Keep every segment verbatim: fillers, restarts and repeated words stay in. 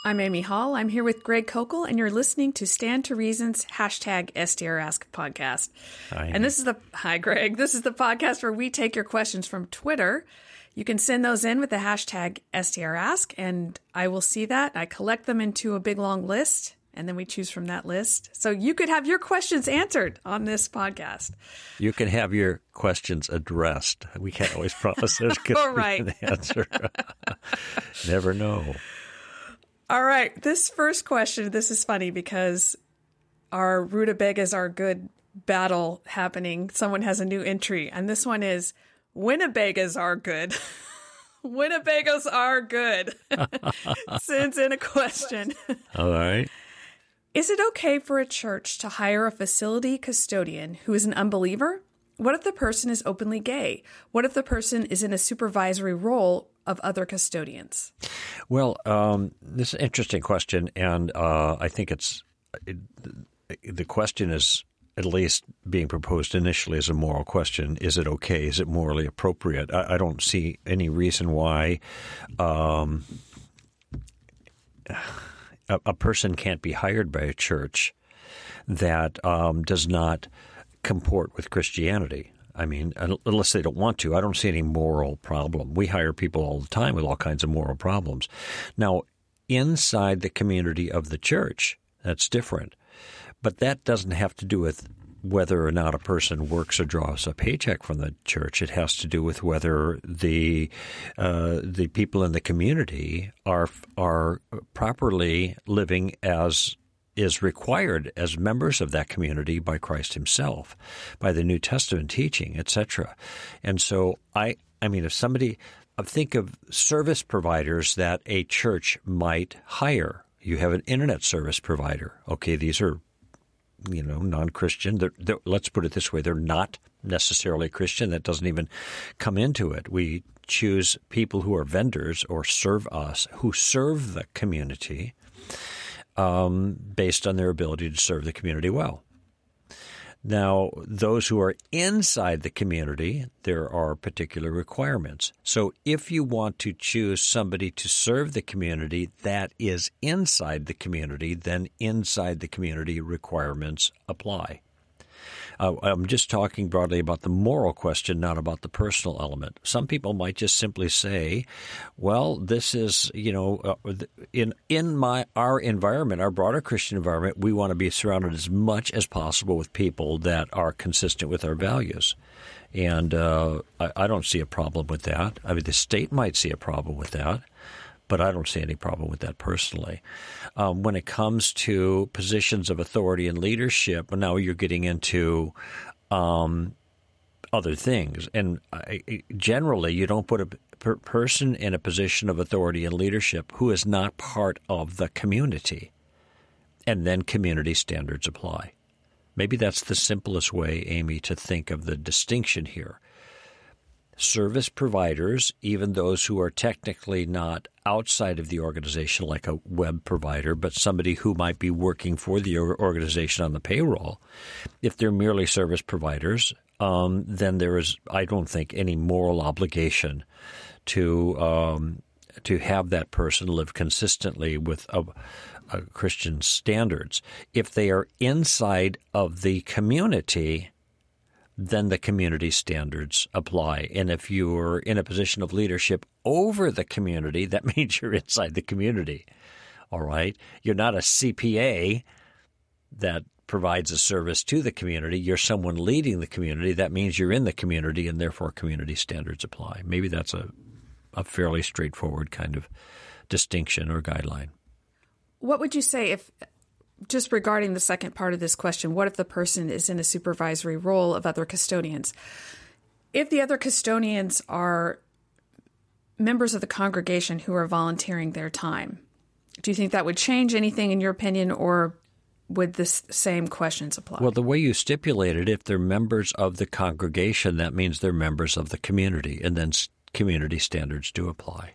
I'm Amy Hall. I'm here with Greg Kokel, and you're listening to Stand to Reason's hashtag S T R Ask podcast. Hi. And this is the hi, Greg. This is the podcast where we take your questions from Twitter. You can send those in with the hashtag S T R Ask, and I will see that. I collect them into a big long list, and then we choose from that list. So you could have your questions answered on this podcast. You can have your questions addressed. We can't always promise there's going to All right. be an answer. Never know. All right. This first question, this is funny because our rutabagas are good battle happening. Someone has a new entry, and this one is Winnebagas are good. Winnebagas are good. Sends in a question. All right. Is it okay for a church to hire a facility custodian who is an unbeliever? What if the person is openly gay? What if the person is in a supervisory role of other custodians? Well, um, this is an interesting question, and uh, I think it's it, the question is at least being proposed initially as a moral question. Is it okay? Is it morally appropriate? I, I don't see any reason why um, a, a person can't be hired by a church that um, does not comport with Christianity. I mean, unless they don't want to, I don't see any moral problem. We hire people all the time with all kinds of moral problems. Now, inside the community of the church, that's different. But that doesn't have to do with whether or not a person works or draws a paycheck from the church. It has to do with whether the uh, the people in the community are are properly living as is required as members of that community by Christ himself, by the New Testament teaching, et cetera. And so I, I mean, if somebody, think of service providers that a church might hire. You have an internet service provider. Okay, these are, you know, non-Christian. They're, they're, let's put it this way. They're not necessarily Christian. That doesn't even come into it. We choose people who are vendors or serve us, who serve the community, Um, based on their ability to serve the community well. Now, those who are inside the community, there are particular requirements. So if you want to choose somebody to serve the community that is inside the community, then inside the community requirements apply. Uh, I'm just talking broadly about the moral question, not about the personal element. Some people might just simply say, well, this is, you know, uh, in in my our environment, our broader Christian environment, we want to be surrounded as much as possible with people that are consistent with our values. And uh, I, I don't see a problem with that. I mean, the state might see a problem with that, but I don't see any problem with that personally. Um, when it comes to positions of authority and leadership, now you're getting into um, other things. And I, generally, you don't put a per- person in a position of authority and leadership who is not part of the community, and then community standards apply. Maybe that's the simplest way, Amy, to think of the distinction here. Service providers, even those who are technically not outside of the organization, like a web provider, but somebody who might be working for the organization on the payroll, if they're merely service providers, um, then there is, I don't think, any moral obligation to um, to have that person live consistently with a, a Christian standards. If they are inside of the community, then the community standards apply. And if you're in a position of leadership over the community, that means you're inside the community. All right? You're not a C P A that provides a service to the community. You're someone leading the community. That means you're in the community, and therefore community standards apply. Maybe that's a, a fairly straightforward kind of distinction or guideline. What would you say if, just regarding the second part of this question, what if the person is in a supervisory role of other custodians? If the other custodians are members of the congregation who are volunteering their time, do you think that would change anything in your opinion, or would the same questions apply? Well, the way you stipulated, if they're members of the congregation, that means they're members of the community, and then community standards do apply.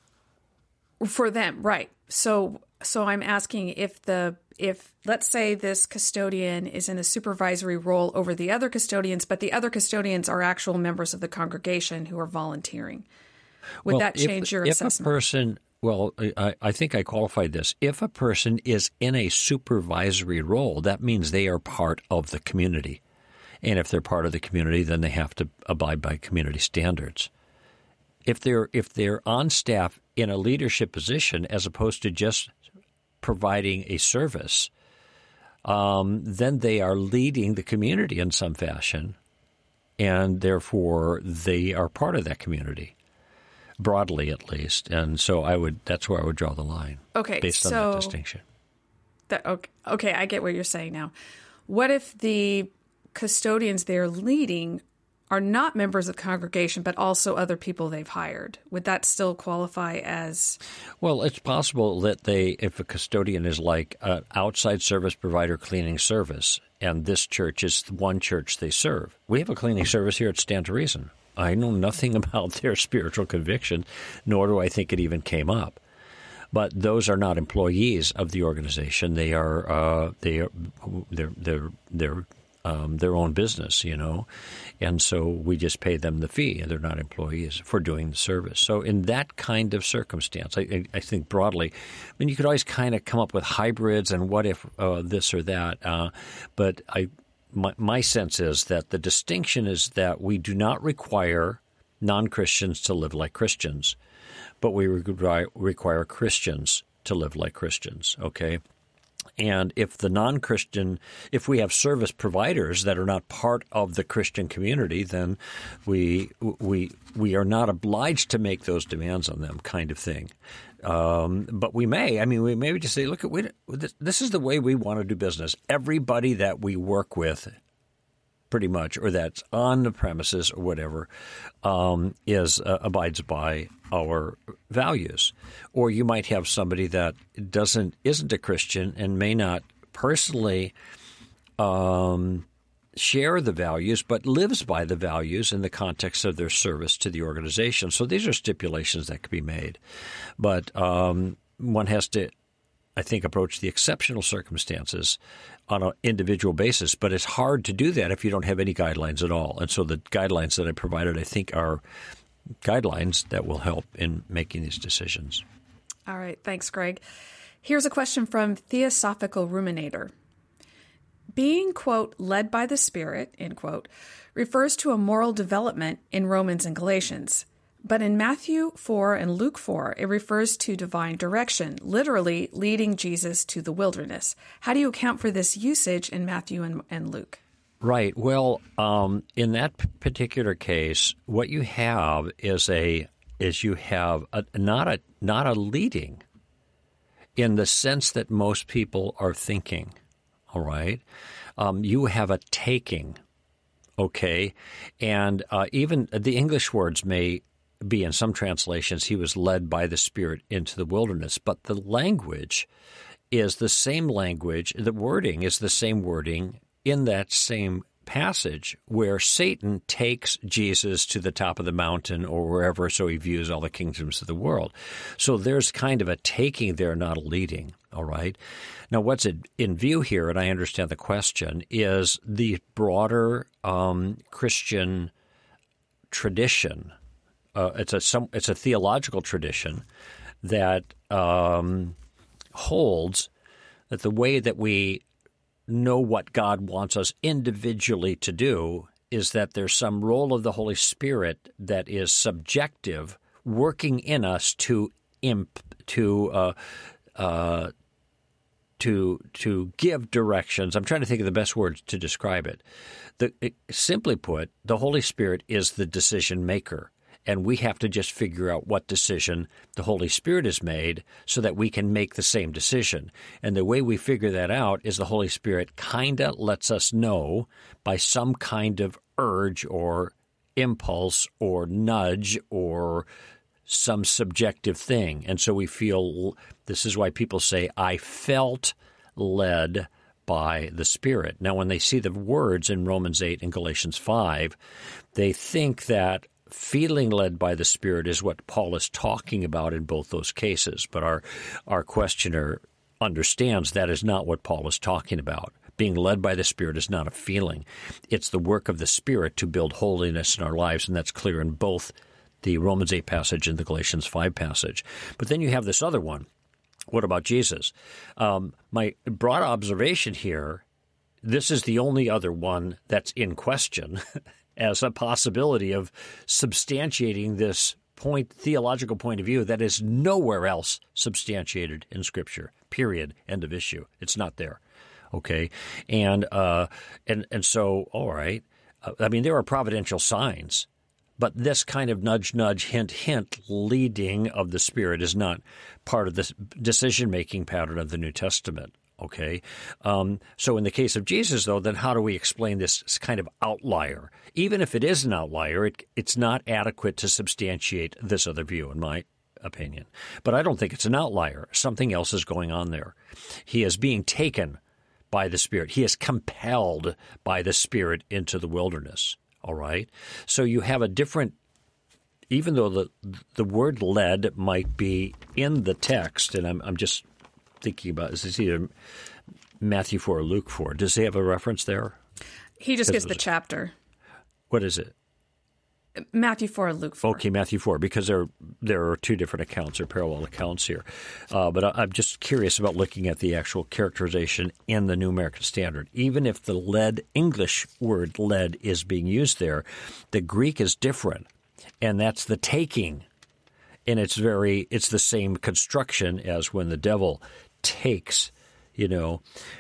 For them, right. So so I'm asking if the if let's say this custodian is in a supervisory role over the other custodians, but the other custodians are actual members of the congregation who are volunteering. Would well, that change if, your if assessment? If a person Well, I, I think I qualified this. If a person is in a supervisory role, that means they are part of the community. And if they're part of the community, then they have to abide by community standards. If they're if they're on staff in a leadership position as opposed to just providing a service, um, then they are leading the community in some fashion, and therefore they are part of that community, broadly at least. And so I would that's where I would draw the line. Okay, based so on that distinction. That, okay, okay, I get what you're saying now. What if the custodians they're leading are not members of the congregation, but also other people they've hired? Would that still qualify as? Well, it's possible that they, if a custodian is like an outside service provider cleaning service, and this church is the one church they serve. We have a cleaning service here at Stand to Reason. I know nothing about their spiritual conviction, nor do I think it even came up. But those are not employees of the organization. They are uh, they are they're they're they're um, their own business, you know, and so we just pay them the fee, and they're not employees for doing the service. So in that kind of circumstance, I, I think broadly, I mean, you could always kind of come up with hybrids and what if uh, this or that, uh, but I my, my sense is that the distinction is that we do not require non-Christians to live like Christians, but we re- require Christians to live like Christians, okay? And if the non-Christian, if we have service providers that are not part of the Christian community, then we we we are not obliged to make those demands on them, kind of thing. Um, but we may, I mean, we may just say, look, we, this is the way we want to do business. Everybody that we work with, pretty much, or that's on the premises or whatever, um, is uh, abides by our values. Or you might have somebody that doesn't isn't a Christian and may not personally um, share the values, but lives by the values in the context of their service to the organization. So these are stipulations that could be made, but um, one has to, I think, approach the exceptional circumstances on an individual basis. But it's hard to do that if you don't have any guidelines at all. And so the guidelines that I provided, I think, are guidelines that will help in making these decisions. All right. Thanks, Greg. Here's a question from Theosophical Ruminator. Being, quote, led by the Spirit, end quote, refers to a moral development in Romans and Galatians. But in Matthew four and Luke four, it refers to divine direction, literally leading Jesus to the wilderness. How do you account for this usage in Matthew and, and Luke? Right. Well, um, in that p- particular case, what you have is a is you have a, not a not a leading in the sense that most people are thinking. All right, um, you have a taking. Okay, and uh, even the English words may be in some translations, he was led by the Spirit into the wilderness. But the language is the same language. The wording is the same wording in that same passage where Satan takes Jesus to the top of the mountain or wherever, so he views all the kingdoms of the world. So there's kind of a taking there, not a leading. All right. Now, what's in view here, and I understand the question, is the broader um, Christian tradition. Uh, it's a some, it's a theological tradition that um, holds that the way that we know what God wants us individually to do is that there's some role of the Holy Spirit that is subjective, working in us to imp, to uh, uh, to to give directions. I'm trying to think of the best words to describe it. The, it, simply put, the Holy Spirit is the decision maker. And we have to just figure out what decision the Holy Spirit has made so that we can make the same decision. And the way we figure that out is the Holy Spirit kind of lets us know by some kind of urge or impulse or nudge or some subjective thing. And so we feel, this is why people say, I felt led by the Spirit. Now, when they see the words in Romans eight and Galatians five, they think that feeling led by the Spirit is what Paul is talking about in both those cases. But our our questioner understands that is not what Paul is talking about. Being led by the Spirit is not a feeling. It's the work of the Spirit to build holiness in our lives, and that's clear in both the Romans eight passage and the Galatians five passage. But then you have this other one. What about Jesus? Um, my broad observation here, this is the only other one that's in question as a possibility of substantiating this point, theological point of view that is nowhere else substantiated in Scripture, period, end of issue. It's not there, okay? And uh, and and so, all right, uh, I mean, there are providential signs, but this kind of nudge, nudge, hint, hint leading of the Spirit is not part of the decision-making pattern of the New Testament. Okay, um, so in the case of Jesus, though, then how do we explain this kind of outlier? Even if it is an outlier, it, it's not adequate to substantiate this other view, in my opinion. But I don't think it's an outlier. Something else is going on there. He is being taken by the Spirit. He is compelled by the Spirit into the wilderness. All right, so you have a different. Even though the the word "led" might be in the text, and I'm I'm just thinking about is this either Matthew four or Luke four? Does he have a reference there? He just gives the chapter. What is it? Matthew four and Luke four. Okay, Matthew four, because there there are two different accounts or parallel accounts here. Uh, but I, I'm just curious about looking at the actual characterization in the New American Standard. Even if the "led" English word "led" is being used there, the Greek is different, and that's the taking. And it's very it's the same construction as when the devil takes. You know,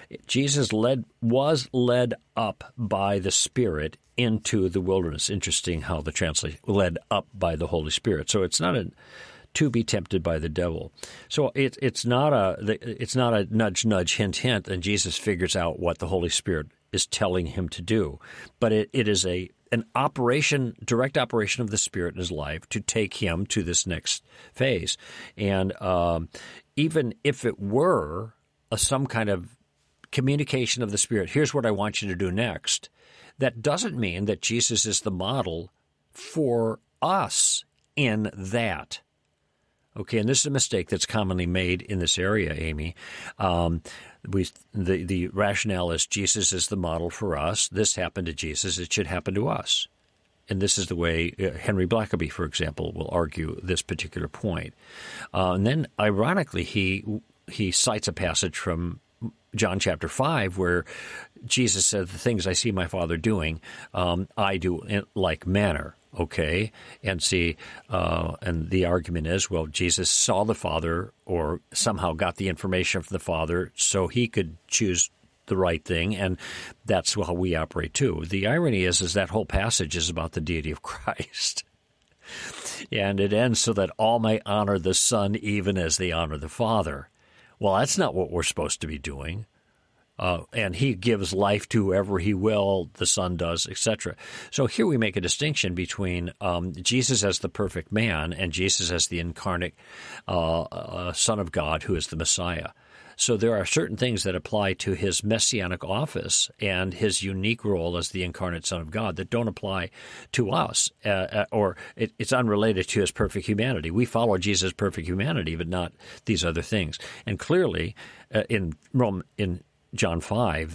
Jesus led was led up by the Spirit into the wilderness. Interesting how the translation led up by the Holy Spirit. So it's not a to be tempted by the devil. So it, it's not a it's not a nudge nudge hint hint, and Jesus figures out what the Holy Spirit is telling him to do. But it, it is a an operation, direct operation of the Spirit in his life to take him to this next phase. And um, even if it were a, some kind of communication of the Spirit, here's what I want you to do next, that doesn't mean that Jesus is the model for us in that. Okay, and this is a mistake that's commonly made in this area, Amy. Um, we the the rationale is Jesus is the model for us. This happened to Jesus; it should happen to us. And this is the way uh, Henry Blackaby, for example, will argue this particular point. Uh, and then, ironically, he he cites a passage from John chapter five where Jesus said, "The things I see my Father doing, um, I do in like manner." Okay, and see, uh, and the argument is, well, Jesus saw the Father or somehow got the information from the Father so he could choose the right thing, and that's how we operate too. The irony is, is that whole passage is about the deity of Christ. And it ends so that all may honor the Son even as they honor the Father. Well, that's not what we're supposed to be doing. Uh, and he gives life to whoever he will, the Son does, et cetera. So here we make a distinction between um, Jesus as the perfect man and Jesus as the incarnate uh, uh, Son of God who is the Messiah. So there are certain things that apply to his messianic office and his unique role as the incarnate Son of God that don't apply to us, uh, or it, it's unrelated to his perfect humanity. We follow Jesus' perfect humanity, but not these other things. And clearly, uh, in Rome, in John five,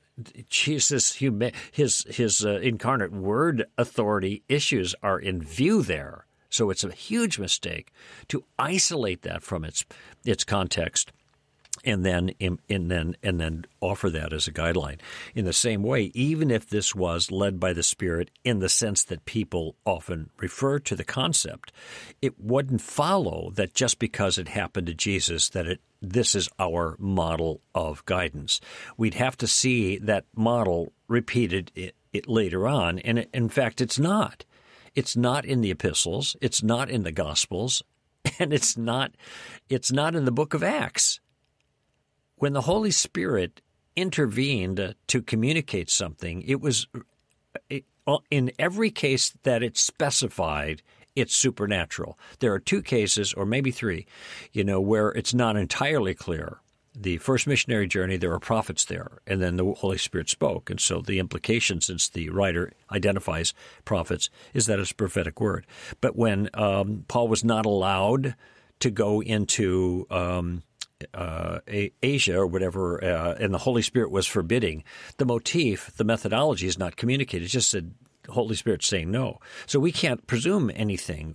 Jesus, his his uh, incarnate word authority issues are in view there. So it's a huge mistake to isolate that from its its context, and then and then and then offer that as a guideline. In the same way, even if this was led by the Spirit in the sense that people often refer to the concept, it wouldn't follow that just because it happened to Jesus that it this is our model of guidance. We'd have to see that model repeated it, it later on, and it, in fact, it's not. It's not in the epistles. It's not in the Gospels, and it's not. It's not in the book of Acts. When the Holy Spirit intervened to communicate something, it was it, in every case that it specified, it's supernatural. There are two cases, or maybe three, you know, where it's not entirely clear. The first missionary journey, there were prophets there, and then the Holy Spirit spoke. And so the implication, since the writer identifies prophets, is that it's a prophetic word. But when um, Paul was not allowed to go into um, uh, Asia or whatever, uh, and the Holy Spirit was forbidding, the motif, the methodology is not communicated. It just said, Holy Spirit saying no. So we can't presume anything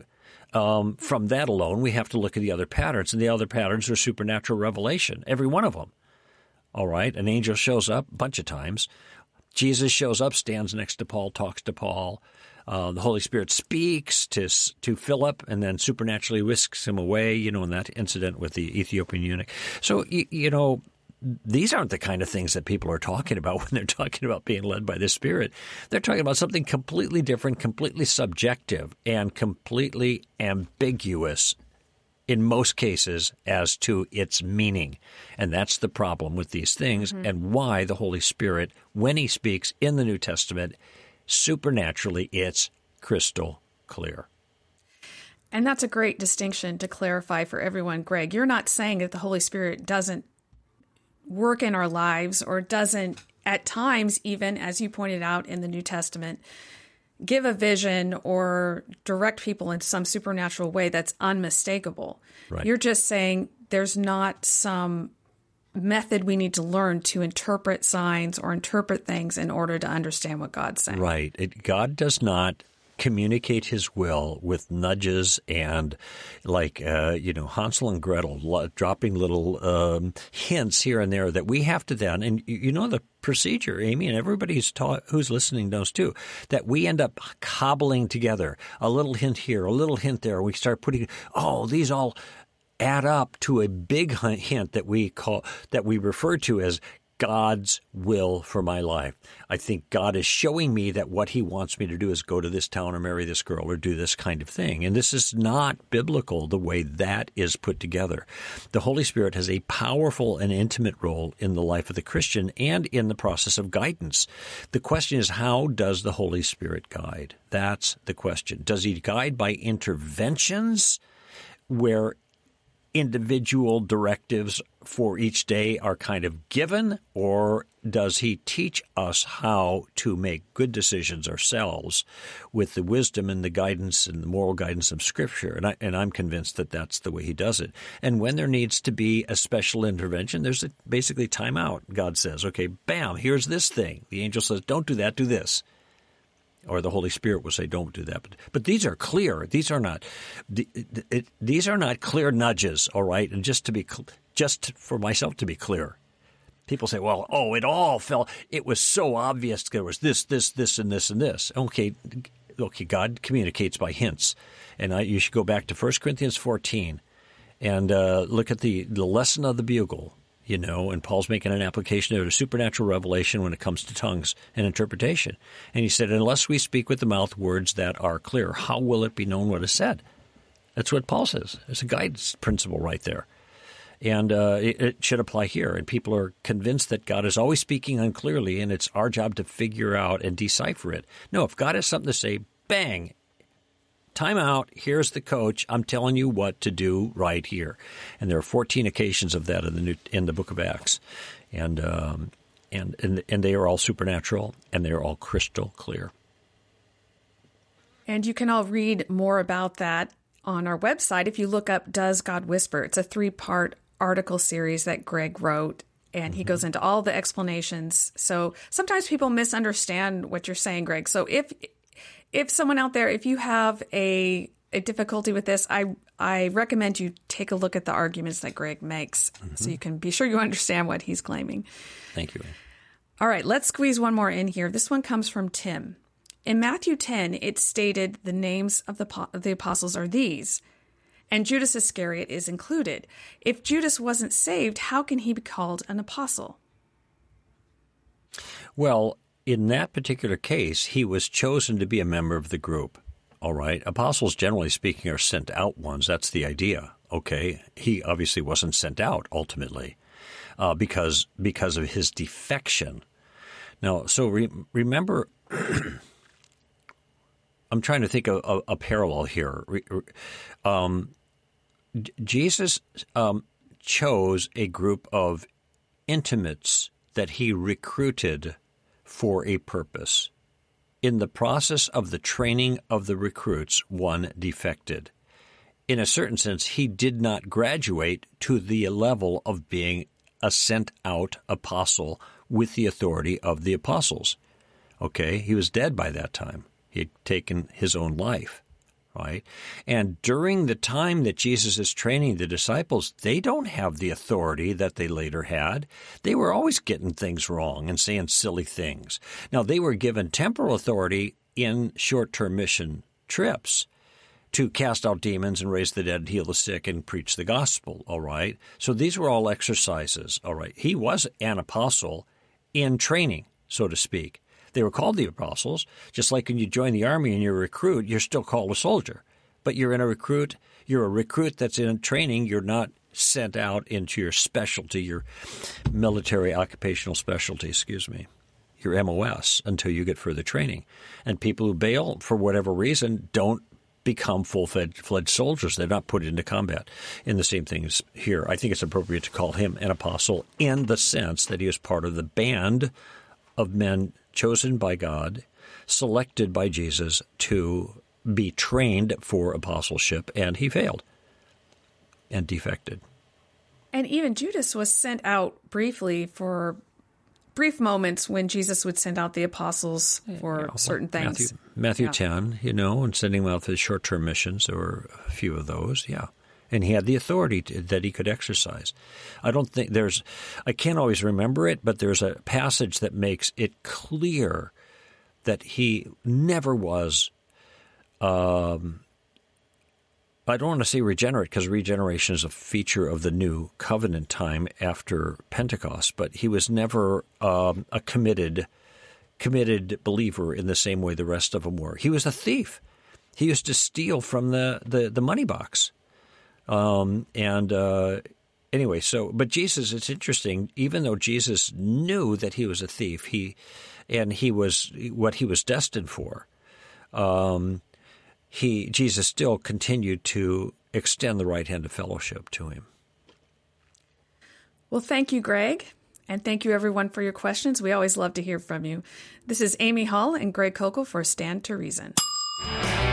Um, from that alone, we have to look at the other patterns, and the other patterns are supernatural revelation, every one of them. All right, an angel shows up a bunch of times. Jesus shows up, stands next to Paul, talks to Paul. Uh, the Holy Spirit speaks to to Philip and then supernaturally whisks him away, you know, in that incident with the Ethiopian eunuch. So, you, you know, these aren't the kind of things that people are talking about when they're talking about being led by the Spirit. They're talking about something completely different, completely subjective, and completely ambiguous in most cases as to its meaning. And that's the problem with these things mm-hmm. and why the Holy Spirit, when he speaks in the New Testament, supernaturally, it's crystal clear. And that's a great distinction to clarify for everyone, Greg. You're not saying that the Holy Spirit doesn't work in our lives or doesn't, at times, even, as you pointed out in the New Testament, give a vision or direct people in some supernatural way that's unmistakable. Right. You're just saying there's not some method we need to learn to interpret signs or interpret things in order to understand what God's saying. Right. It, God does not communicate his will with nudges and like, uh, you know, Hansel and Gretel lo- dropping little um, hints here and there that we have to then, and you know the procedure, Amy, and everybody who's, taught, who's listening knows too, that we end up cobbling together a little hint here, a little hint there. We start putting, oh, these all add up to a big hint that we call, that we refer to as God's will for my life. I think God is showing me that what he wants me to do is go to this town or marry this girl or do this kind of thing. And this is not biblical the way that is put together. The Holy Spirit has a powerful and intimate role in the life of the Christian and in the process of guidance. The question is, how does the Holy Spirit guide? That's the question. Does he guide by interventions where individual directives for each day are kind of given, or does he teach us how to make good decisions ourselves with the wisdom and the guidance and the moral guidance of Scripture? And, I, and I'm convinced that that's the way he does it. And when there needs to be a special intervention, there's a, basically time out. God says, okay, bam, here's this thing. The angel says, don't do that, do this. Or the Holy Spirit will say, don't do that. But, but these are clear. These are not it, these are not clear nudges, all right? And just to be just for myself to be clear, people say, well, oh, it all fell. It was so obvious there was this, this, this, and this, and this. Okay, okay, God communicates by hints. And I, you should go back to First Corinthians fourteen and uh, look at the, the lesson of the bugle. You know, and Paul's making an application of a supernatural revelation when it comes to tongues and interpretation. And he said, unless we speak with the mouth words that are clear, how will it be known what is said? That's what Paul says. It's a guidance principle right there. And uh, it, it should apply here. And people are convinced that God is always speaking unclearly, and it's our job to figure out and decipher it. No, if God has something to say, bang, time out, here's the coach, I'm telling you what to do right here. And there are fourteen occasions of that in the new, in the book of Acts. And, um, and and and they are all supernatural, and they are all crystal clear. And you can all read more about that on our website if you look up Does God Whisper? It's a three-part article series that Greg wrote, and he mm-hmm. goes into all the explanations. So sometimes people misunderstand what you're saying, Greg. So if If someone out there, if you have a, a difficulty with this, I I recommend you take a look at the arguments that Greg makes mm-hmm. so you can be sure you understand what he's claiming. Thank you, Anne. All right, let's squeeze one more in here. This one comes from Tim. In Matthew ten, it stated the names of the, of the apostles are these, and Judas Iscariot is included. If Judas wasn't saved, how can he be called an apostle? Well, in that particular case, he was chosen to be a member of the group. All right. Apostles, generally speaking, are sent out ones. That's the idea. Okay. He obviously wasn't sent out ultimately uh, because because of his defection. Now, so re- remember, I'm trying to think of a, a parallel here. Um, Jesus um, chose a group of intimates that he recruited for a purpose. In the process of the training of the recruits, one defected. In a certain sense, he did not graduate to the level of being a sent-out apostle with the authority of the apostles. Okay? He was dead by that time. He had taken his own life. right? And during the time that Jesus is training the disciples, they don't have the authority that they later had. They were always getting things wrong and saying silly things. Now, they were given temporal authority in short-term mission trips to cast out demons and raise the dead, heal the sick, and preach the gospel, all right? So these were all exercises, all right? He was an apostle in training, so to speak. They were called the apostles, just like when you join the army and you're a recruit, you're still called a soldier. But you're in a recruit, you're a recruit that's in training. You're not sent out into your specialty, your military occupational specialty, excuse me, your M O S, until you get further training. And people who bail for whatever reason don't become full-fledged soldiers. They're not put into combat. And the same thing is here. I think it's appropriate to call him an apostle in the sense that he was part of the band of men chosen by God, selected by Jesus to be trained for apostleship, and he failed and defected. And even Judas was sent out briefly for brief moments when Jesus would send out the apostles for yeah, certain well, things. Matthew, Matthew yeah. ten, you know, and sending them out for short-term missions. There were a few of those, yeah. And he had the authority to, that he could exercise. I don't think there's – I can't always remember it, but there's a passage that makes it clear that he never was um, – I don't want to say regenerate because regeneration is a feature of the new covenant time after Pentecost, but he was never um, a committed committed believer in the same way the rest of them were. He was a thief. He used to steal from the, the, the money box. Um, and uh, anyway, so, but Jesus, it's interesting, even though Jesus knew that he was a thief, he, and he was what he was destined for, um, he, Jesus still continued to extend the right hand of fellowship to him. Well, thank you, Greg. And thank you, everyone, for your questions. We always love to hear from you. This is Amy Hull and Greg Kokel for Stand to Reason.